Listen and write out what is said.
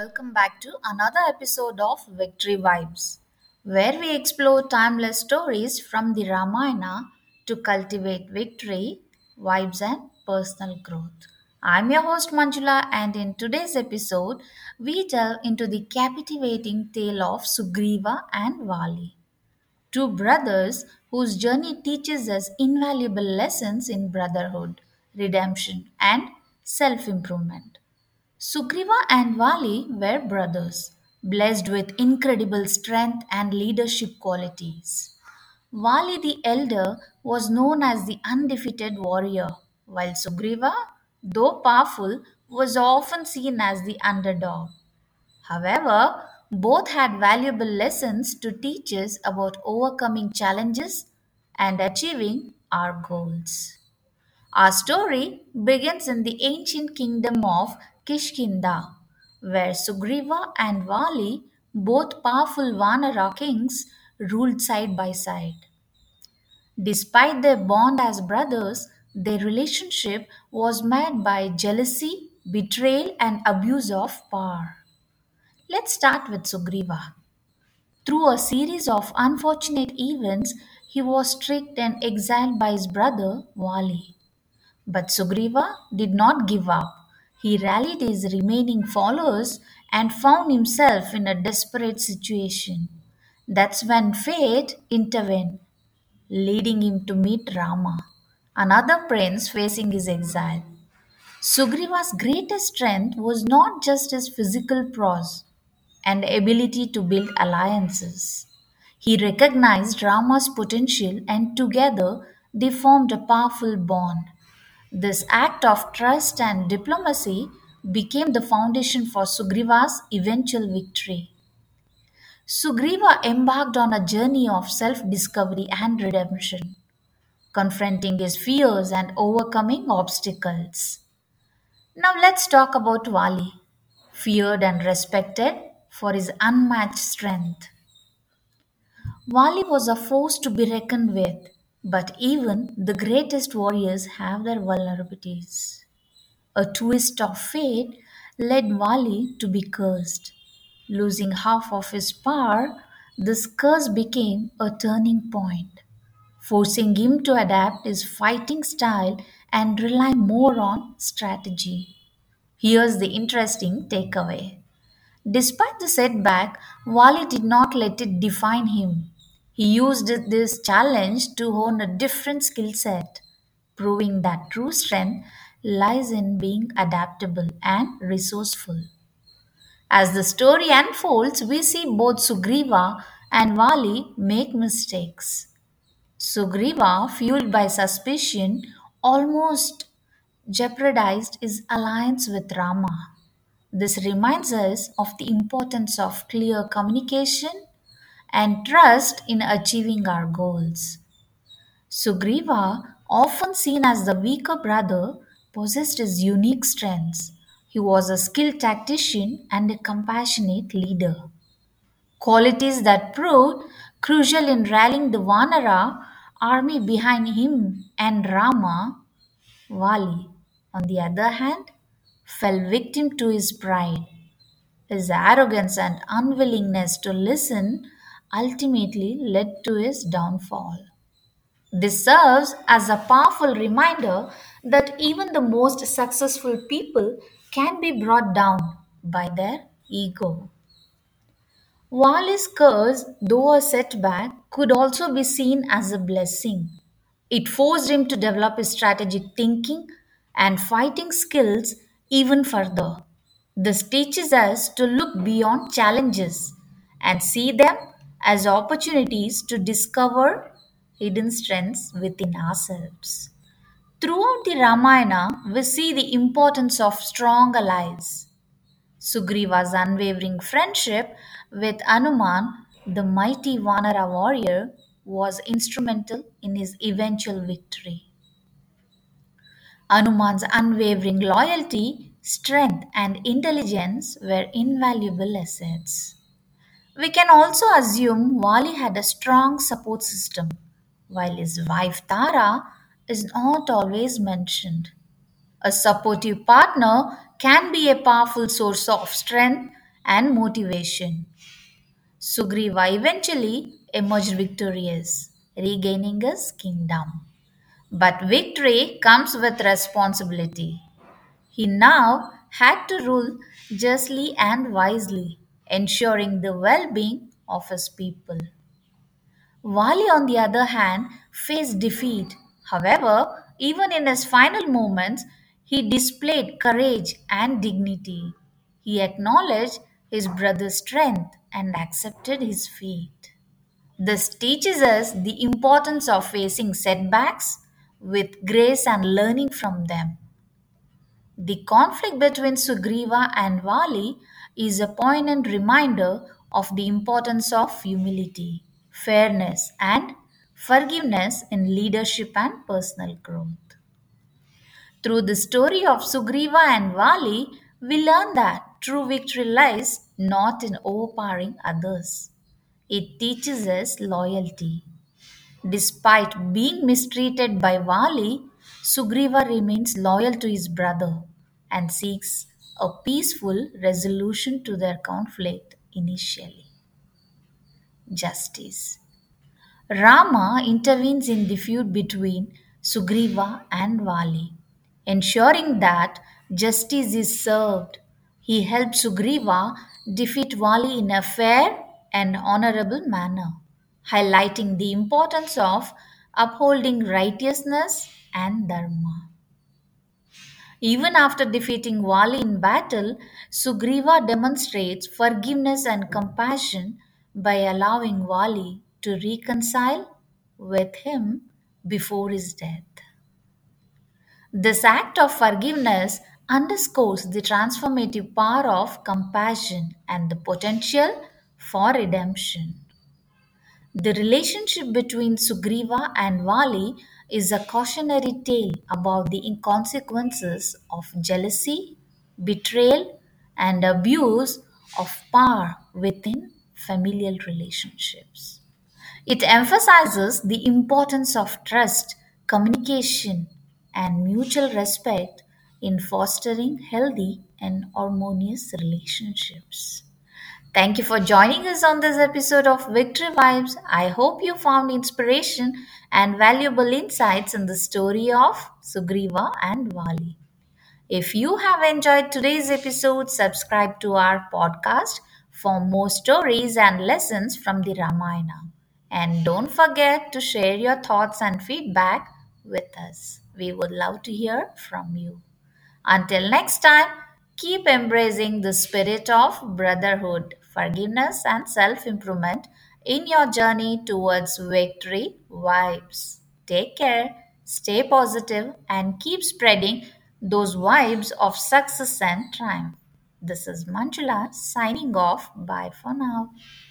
welcome back to another episode of Victory Vibes, where we explore timeless stories from the Ramayana to cultivate victory, vibes, and personal growth. I'm your host Manjula, and in today's episode, we delve into the captivating tale of Sugriva and Vali, two brothers whose journey teaches us invaluable lessons in brotherhood, redemption, and self improvement. Sugriva and Vali were brothers, blessed with incredible strength and leadership qualities. Vali the elder was known as the undefeated warrior, while Sugriva, though powerful, was often seen as the underdog. However, both had valuable lessons to teach us about overcoming challenges and achieving our goals. Our story begins in the ancient kingdom of Kishkinda, where Sugriva and Vali, both powerful Vanara kings, ruled side by side. Despite their bond as brothers, their relationship was marred by jealousy, betrayal, and abuse of power. Let's start with Sugriva. Through a series of unfortunate events, he was tricked and exiled by his brother Vali. But Sugriva did not give up. He rallied his remaining followers and found himself in a desperate situation. That's when fate intervened, leading him to meet Rama, another prince facing his exile. Sugriva's greatest strength was not just his physical prowess and ability to build alliances. He recognized Rama's potential and together they formed a powerful bond. This act of trust and diplomacy became the foundation for Sugriva's eventual victory. Sugriva embarked on a journey of self discovery and redemption, confronting his fears and overcoming obstacles. Now let's talk about Vali, feared and respected for his unmatched strength. Vali was a force to be reckoned with, but even the greatest warriors have their vulnerabilities. A twist of fate led Vali to be cursed. Losing half of his power, this curse became a turning point, forcing him to adapt his fighting style and rely more on strategy. Here's the interesting takeaway. Despite the setback, Wali did not let it define him. He used this challenge to hone a different skill set, proving that true strength lies in being adaptable and resourceful. As the story unfolds, we see both Sugriva and Vali make mistakes. Sugriva, fueled by suspicion, almost jeopardized his alliance with Rama. This reminds us of the importance of clear communication and trust in achieving our goals. Sugriva, often seen as the weaker brother, possessed his unique strengths. He was a skilled tactician and a compassionate leader, qualities that proved crucial in rallying the Vanara army behind him and Rama. Vali, on the other hand, fell victim to his pride. His arrogance and unwillingness to listen ultimately led to his downfall. This serves as a powerful reminder that even the most successful people can be brought down by their ego. Wali's curse, though a setback, could also be seen as a blessing. It forced him to develop his strategic thinking and fighting skills even further. This teaches us to look beyond challenges and see them as opportunities to discover hidden strengths within ourselves. Throughout the Ramayana, we see the importance of strong allies. Sugriva's unwavering friendship with Anuman, the mighty Vanara warrior, was instrumental in his eventual victory. Anuman's unwavering loyalty, strength, and intelligence were invaluable assets. We can also assume Wali had a strong support system, while his wife Tara is not always mentioned. A supportive partner can be a powerful source of strength, and motivation. Sugriva eventually emerged victorious, regaining his kingdom. But victory comes with responsibility. He now had to rule justly and wisely, ensuring the well being of his people. Wali, on the other hand, faced defeat. However, even in his final moments, he displayed courage and dignity. He acknowledged his brother's strength and accepted his fate. This teaches us the importance of facing setbacks with grace and learning from them. The conflict between Sugriva and Vali is a poignant reminder of the importance of humility, fairness, and forgiveness in leadership and personal growth. Through the story of Sugriva and Vali, we learn that true victory lies not in overpowering others. It teaches us loyalty. Despite being mistreated by Vali, Sugriva remains loyal to his brother and seeks a peaceful resolution to their conflict initially. Justice. Rama intervenes in the feud between Sugriva and Vali, ensuring that justice is served. He helps Sugriva defeat Vali in a fair and honorable manner, highlighting the importance of upholding righteousness and dharma. Even after defeating Vali in battle, Sugriva demonstrates forgiveness and compassion by allowing Vali to reconcile with him before his death. This act of forgiveness underscores the transformative power of compassion and the potential for redemption. The relationship between Sugriva and Vali is a cautionary tale about the consequences of jealousy, betrayal, and abuse of power within familial relationships. It emphasizes the importance of trust, communication, and mutual respect in fostering healthy and harmonious relationships. Thank you for joining us on this episode of Victory Vibes. I hope you found inspiration and valuable insights in the story of Sugriva and Vali. If you have enjoyed today's episode, subscribe to our podcast for more stories and lessons from the Ramayana. And don't forget to share your thoughts and feedback with us. We would love to hear from you. Until next time, keep embracing the spirit of brotherhood, forgiveness, and self improvement in your journey towards victory vibes. Take care, stay positive, and keep spreading those vibes of success and triumph. This is Manjula signing off. Bye for now.